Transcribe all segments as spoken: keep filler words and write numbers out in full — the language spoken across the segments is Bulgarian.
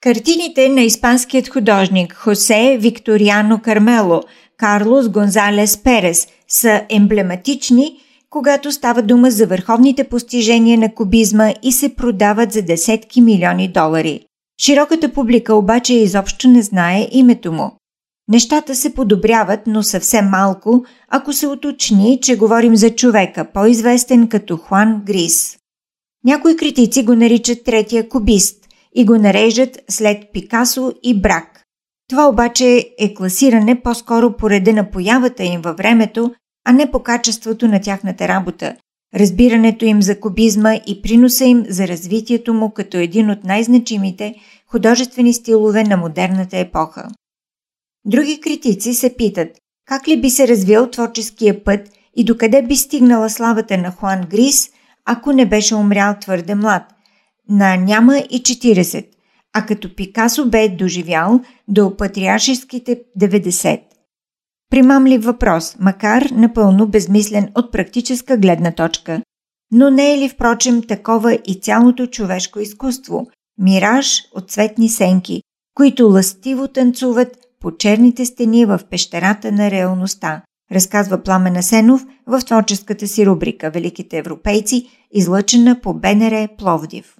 Картините на испанският художник Хосе Викториано Кармело Карлос Гонзалес Перес са емблематични, когато става дума за върховните постижения на кубизма и се продават за десетки милиони долари. Широката публика обаче изобщо не знае името му. Нещата се подобряват, но съвсем малко, ако се уточни, че говорим за човека, по-известен като Хуан Грис. Някои критици го наричат третия кубист и го нареждат след Пикасо и Брак. Това обаче е класиране по-скоро по реда на появата им във времето, а не по качеството на тяхната работа, разбирането им за кубизма и приноса им за развитието му като един от най-значимите художествени стилове на модерната епоха. Други критици се питат, как ли би се развил творческия път и докъде би стигнала славата на Хуан Грис, ако не беше умрял твърде млад, на няма и четиридесет, а като Пикасо бе доживял до патриаршеските деветдесет. Примамлив въпрос, макар напълно безмислен от практическа гледна точка. Но не е ли впрочем такова и цялото човешко изкуство, мираж от цветни сенки, които лъстиво танцуват по черните стени в пещерата на реалността, разказва Пламен Асенов в творческата си рубрика «Великите европейци», излъчена по БНР Пловдив.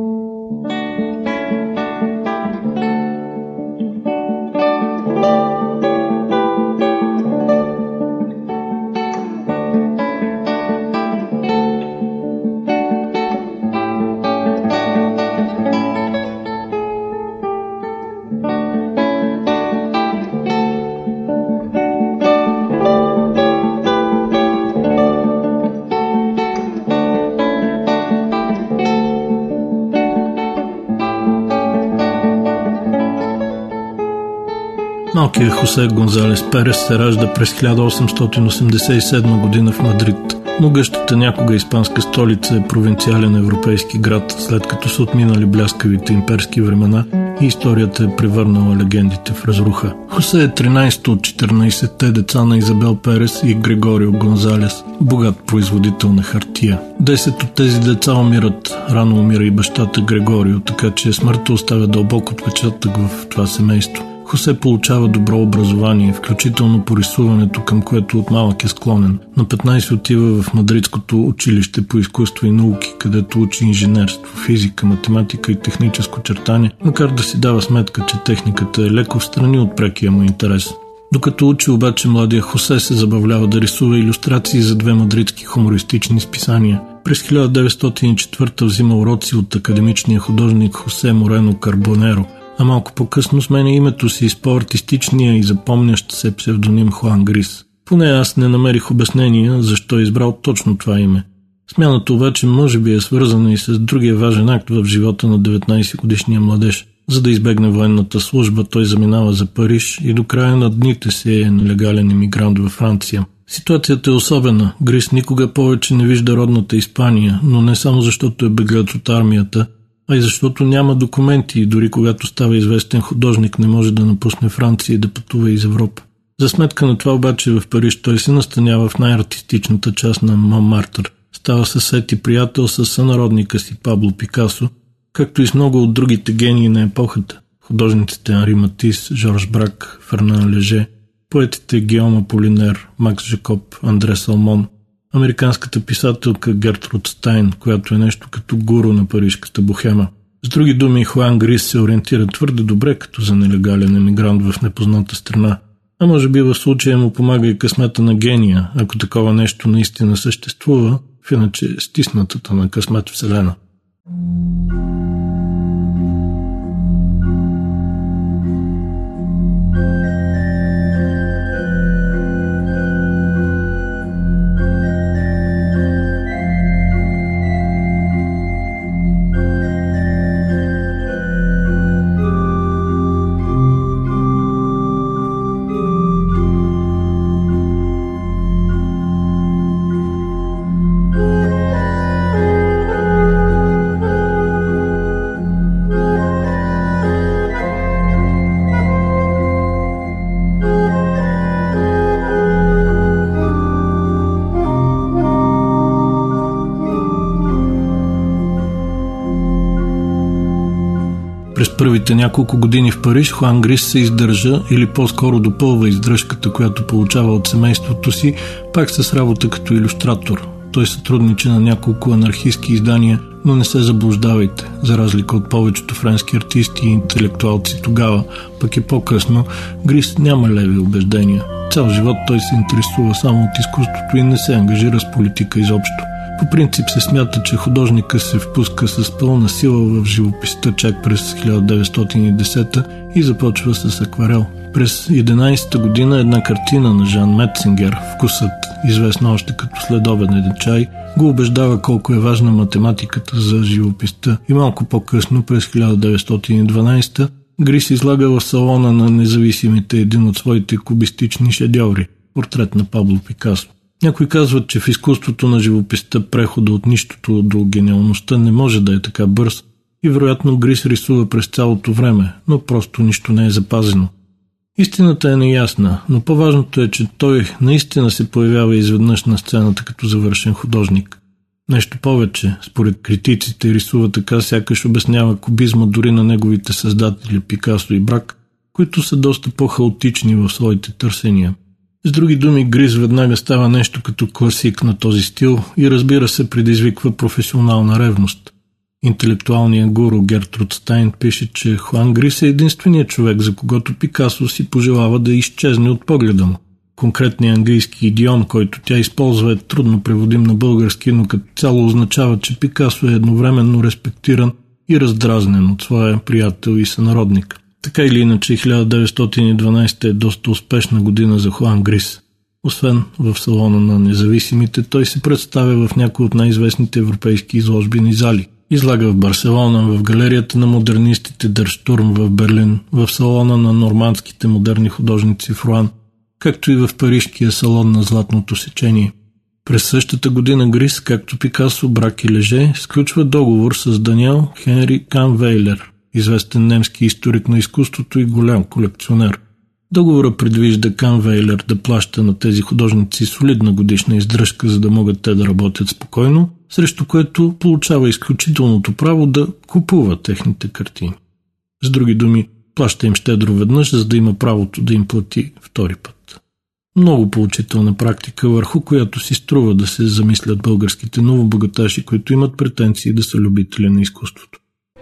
Малкият Хосе Гонзалес Перес се ражда през хиляда осемстотин осемдесет и седма година в Мадрид. Могъщата някога испанска столица е провинциален европейски град, след като са отминали бляскавите имперски времена и историята е превърнала легендите в разруха. Хосе е тринайсето от четиринайсетте деца на Изабел Перес и Грегорио Гонзалес, богат производител на хартия. Десет от тези деца умират. Рано умира и бащата Грегорио, така че смъртта оставя дълбок отпечатък в това семейство. Хосе получава добро образование, включително по рисуването, към което от малък е склонен. На петнайсет отива в Мадридското училище по изкуство и науки, където учи инженерство, физика, математика и техническо чертане, макар да си дава сметка, че техниката е леко встрани от прекия му интерес. Докато учи обаче, младия Хосе се забавлява да рисува илюстрации за две мадридски хумористични списания. През хиляда деветстотин и четвърта взима уроци от академичния художник Хосе Морено Карбонеро, а малко по-късно сменя името си с по-артистичния и запомнящ се псевдоним Хуан Грис. Поне аз не намерих обяснение защо е избрал точно това име. Смяната обаче може би е свързана и с другия важен акт в живота на деветнайсетгодишния младеж. За да избегне военната служба, той заминава за Париж и до края на дните си е нелегален емигрант във Франция. Ситуацията е особена. Грис никога повече не вижда родната Испания, но не само защото е беглец от армията, а и защото няма документи и дори когато става известен художник не може да напусне Франция и да пътува из Европа. За сметка на това обаче в Париж той се настанява в най-артистичната част на Монмартър. Става съсед и приятел с сънародника си Пабло Пикасо, както и с много от другите гении на епохата. Художниците Анри Матис, Жорж Брак, Фернан Леже, поетите Гийом Аполинер, Макс Жакоб, Андре Салмон, американската писателка Гертруд Стайн, която е нещо като гуру на парижката бохема. С други думи, Хуан Грис се ориентира твърде добре като за нелегален емигрант в непозната страна. А може би в случая му помага и късмета на гения, ако такова нещо наистина съществува, в иначе стиснатата на късмет вселена. През първите няколко години в Париж Хуан Грис се издържа или по-скоро допълва издръжката, която получава от семейството си, пак с работа като илюстратор. Той сътрудничи на няколко анархистки издания, но не се заблуждавайте, за разлика от повечето френски артисти и интелектуалци тогава, пък и по-късно, Грис няма леви убеждения. Цял живот той се интересува само от изкуството и не се ангажира с политика изобщо. По принцип се смята, че художника се впуска с пълна сила в живописта чак през хиляда деветстотин и десета и започва с акварел. През единайсета година една картина на Жан Метцингер, Вкусът, известна още като Следобеден чай, го убеждава колко е важна математиката за живописта и малко по-късно, през хиляда деветстотин и дванайсета, Грис излага в салона на независимите един от своите кубистични шедьоври – портрет на Пабло Пикасо. Някои казват, че в изкуството на живописта прехода от нищото до гениалността не може да е така бърз и вероятно Грис рисува през цялото време, но просто нищо не е запазено. Истината е неясна, но по-важното е, че той наистина се появява изведнъж на сцената като завършен художник. Нещо повече, според критиците, рисува така, сякаш обяснява кубизма дори на неговите създатели Пикасо и Брак, които са доста по-хаотични в своите търсения. С други думи, Грис веднага става нещо като класик на този стил и разбира се предизвиква професионална ревност. Интелектуалният гуру Гертруд Стайн пише, че Хуан Грис е единственият човек, за когото Пикасо си пожелава да изчезне от погледа му. Конкретният английски идиом, който тя използва, е трудно преводим на български, но като цяло означава, че Пикасо е едновременно респектиран и раздразнен от своя приятел и сънародник. Така или иначе, хиляда деветстотин и дванайсета е доста успешна година за Хуан Грис. Освен в салона на независимите, той се представя в някои от най-известните европейски изложбени зали. Излага в Барселона, в галерията на модернистите Дер Штурм в Берлин, в салона на нормандските модерни художници в Руан, както и в парижкия салон на Златното сечение. През същата година Грис, както Пикасо, Брак и Леже, сключва договор с Даниел Хенри Канвейлер, известен немски историк на изкуството и голям колекционер. Договора предвижда Канвейлер да плаща на тези художници солидна годишна издръжка, за да могат те да работят спокойно, срещу което получава изключителното право да купува техните картини. С други думи, плаща им щедро веднъж, за да има правото да им плати втори път. Много поучителна практика, върху която си струва да се замислят българските новобогаташи, които имат претенции да са любители на изкуството.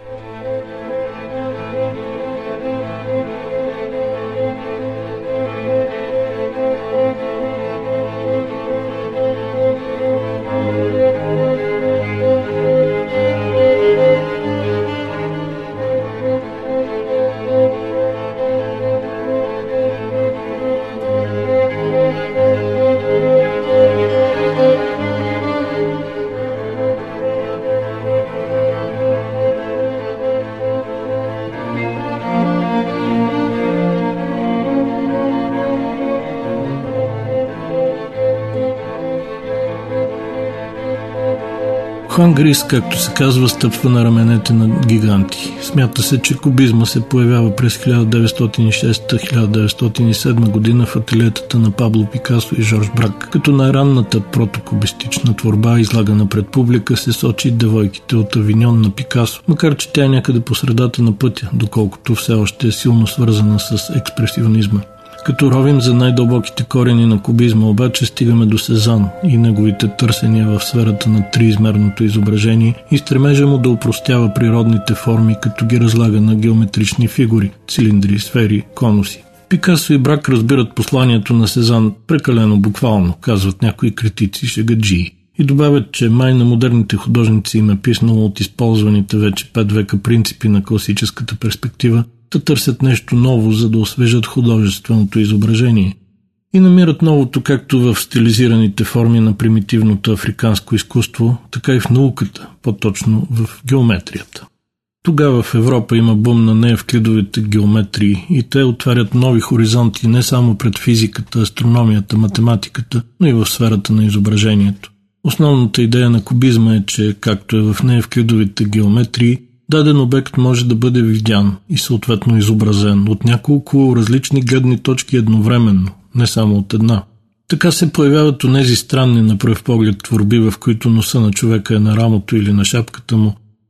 Хуан Грис, както се казва, стъпва на раменете на гиганти. Смята се, че кубизма се появява през хиляда деветстотин и шеста - хиляда деветстотин и седма година в ателиетата на Пабло Пикасо и Жорж Брак. Като най-ранната протокубистична творба, излагана пред публика, се сочи Девойките от Авиньон на Пикасо, макар че тя е някъде по средата на пътя, доколкото все още е силно свързана с експресионизма. Като ровим за най-дълбоките корени на кубизма, обаче стигаме до Сезанн и неговите търсения в сферата на триизмерното изображение и стремежа му да упростява природните форми, като ги разлага на геометрични фигури – цилиндри, сфери, конуси. Пикасо и Брак разбират посланието на Сезанн прекалено буквално, казват някои критици шегаджии, и добавят, че май на модерните художници им е писнало от използваните вече пет века принципи на класическата перспектива, да търсят нещо ново, за да освежат художественото изображение. И намират новото както в стилизираните форми на примитивното африканско изкуство, така и в науката, по-точно в геометрията. Тогава в Европа има бум на неевклидовите геометрии и те отварят нови хоризонти не само пред физиката, астрономията, математиката, но и в сферата на изображението. Основната идея на кубизма е, че, както е в неевклидовите геометрии, даден обект може да бъде видян и съответно изобразен от няколко различни гледни точки едновременно, не само от една. Така се появяват онези странни на пръв поглед творби, в които носа на човека е на рамото или на шапката му,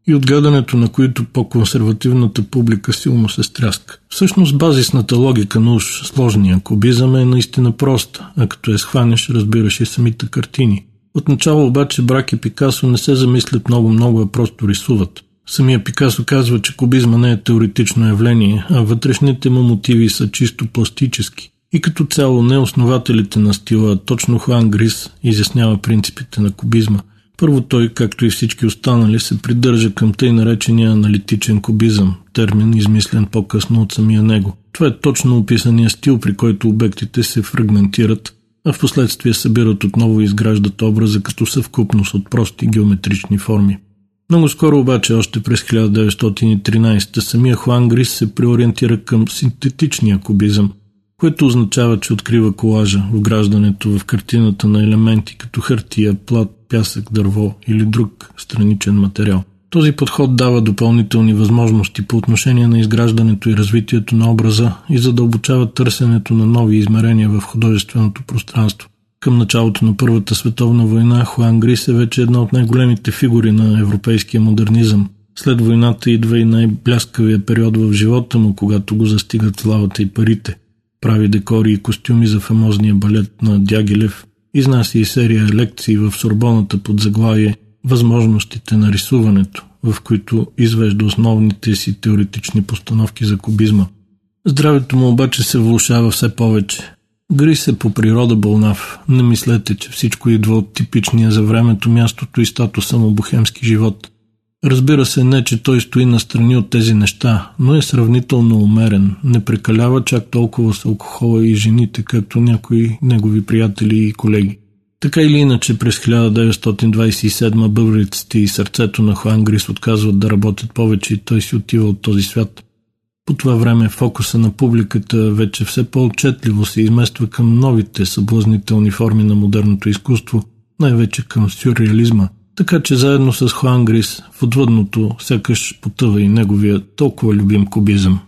и от гледането на които по-консервативната публика силно се стряска. Всъщност базисната логика на уж сложния кубизъм е наистина проста, а като я схванеш, разбираш и самите картини. Отначало обаче Брак и Пикасо не се замислят много-много, а просто рисуват. Самия Пикасо казва, че кубизма не е теоретично явление, а вътрешните му мотиви са чисто пластически. И като цяло не основателите на стила, точно Хуан Грис изяснява принципите на кубизма. Първо той, както и всички останали, се придържа към тъй наречения аналитичен кубизъм, термин измислен по-късно от самия него. Това е точно описания стил, при който обектите се фрагментират, а в последствие събират отново и изграждат образа като съвкупност от прости геометрични форми. Много скоро обаче, още през хиляда деветстотин и тринадесета, самия Хуан Грис се преориентира към синтетичния кубизъм, което означава, че открива колажа, вграждането в картината на елементи като хартия, плат, пясък, дърво или друг страничен материал. Този подход дава допълнителни възможности по отношение на изграждането и развитието на образа и задълбочава търсенето на нови измерения в художественото пространство. Към началото на Първата световна война Хуан Грис е вече една от най-големите фигури на европейския модернизъм. След войната идва и най-бляскавия период в живота му, когато го застигат славата и парите. Прави декори и костюми за фамозния балет на Дягилев, изнася и серия лекции в Сорбоната под заглавие «Възможностите на рисуването», в които извежда основните си теоретични постановки за кубизма. Здравето му обаче се влошава все повече. Грис е по природа болнав. Не мислете, че всичко идва от типичния за времето, мястото и статуса му бохемски живот. Разбира се, не, че той стои настрани от тези неща, но е сравнително умерен. Не прекалява чак толкова с алкохола и жените, както някои негови приятели и колеги. Така или иначе, през хиляда деветстотин двадесет и седма бъбреците и сърцето на Хуан Грис отказват да работят повече и той си отива от този свят. По това време фокуса на публиката вече все по-отчетливо се измества към новите съблазнителни форми на модерното изкуство, най-вече към сюрреализма. Така че заедно с Хуан Грис в отвъдното сякаш потъва и неговия толкова любим кубизъм.